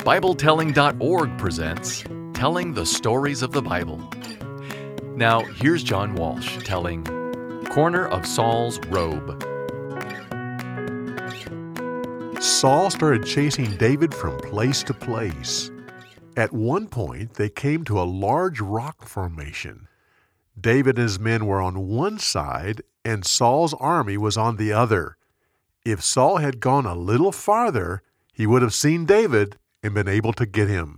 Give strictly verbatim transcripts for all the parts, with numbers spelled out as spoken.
Bible Telling dot org presents Telling the Stories of the Bible. Now, here's John Walsh telling Corner of Saul's Robe. Saul started chasing David from place to place. At one point, they came to a large rock formation. David and his men were on one side, and Saul's army was on the other. If Saul had gone a little farther, he would have seen David and been able to get him.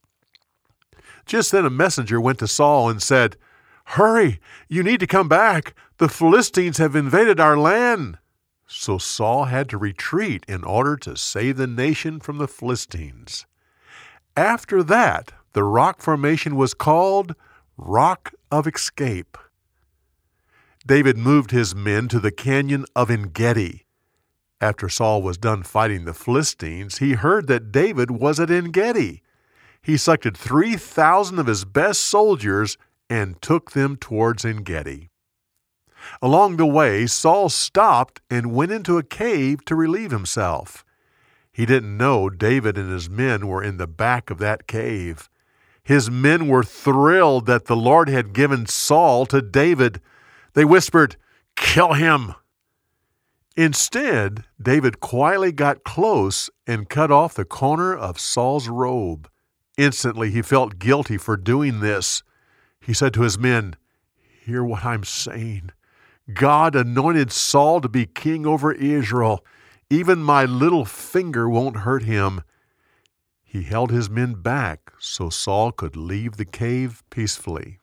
Just then a messenger went to Saul and said, "Hurry, you need to come back. The Philistines have invaded our land." So Saul had to retreat in order to save the nation from the Philistines. After that, the rock formation was called Rock of Escape. David moved his men to the canyon of En-Gedi. After Saul was done fighting the Philistines, he heard that David was at En-Gedi. He selected three thousand of his best soldiers and took them towards En-Gedi. Along the way, Saul stopped and went into a cave to relieve himself. He didn't know David and his men were in the back of that cave. His men were thrilled that the Lord had given Saul to David. They whispered, "Kill him!" Instead, David quietly got close and cut off the corner of Saul's robe. Instantly, he felt guilty for doing this. He said to his men, "Hear what I'm saying. God anointed Saul to be king over Israel. Even my little finger won't hurt him." He held his men back so Saul could leave the cave peacefully.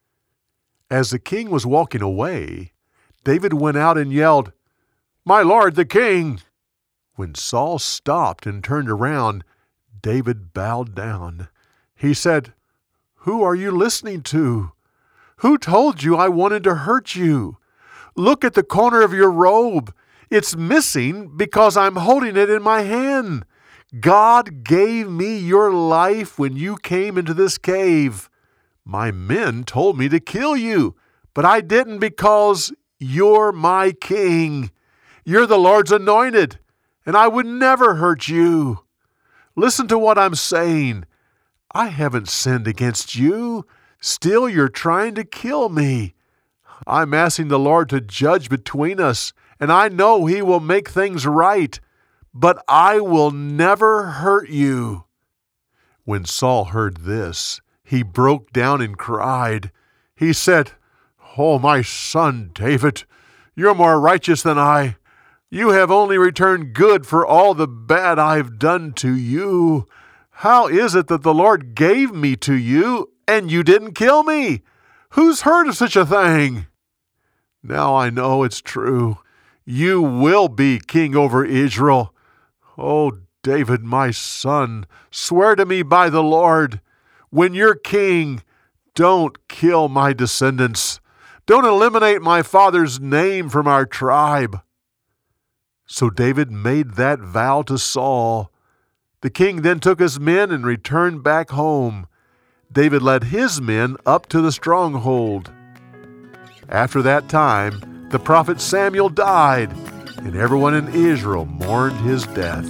As the king was walking away, David went out and yelled, "My lord the king!" When Saul stopped and turned around, David bowed down. He said, "Who are you listening to? Who told you I wanted to hurt you? Look at the corner of your robe. It's missing because I'm holding it in my hand. God gave me your life when you came into this cave. My men told me to kill you, but I didn't because you're my king. You're the Lord's anointed, and I would never hurt you. Listen to what I'm saying. I haven't sinned against you. Still, you're trying to kill me. I'm asking the Lord to judge between us, and I know He will make things right, but I will never hurt you." When Saul heard this, he broke down and cried. He said, "Oh, my son David, you're more righteous than I. You have only returned good for all the bad I've done to you. How is it that the Lord gave me to you and you didn't kill me? Who's heard of such a thing? Now I know it's true. You will be king over Israel. Oh, David, my son, swear to me by the Lord, when you're king, don't kill my descendants. Don't eliminate my father's name from our tribe." So David made that vow to Saul. The king then took his men and returned back home. David led his men up to the stronghold. After that time, the prophet Samuel died, and everyone in Israel mourned his death.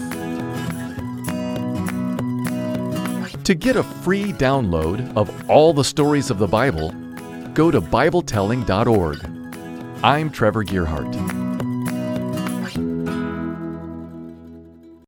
To get a free download of all the stories of the Bible, go to Bible Telling dot org. I'm Trevor Gearhart.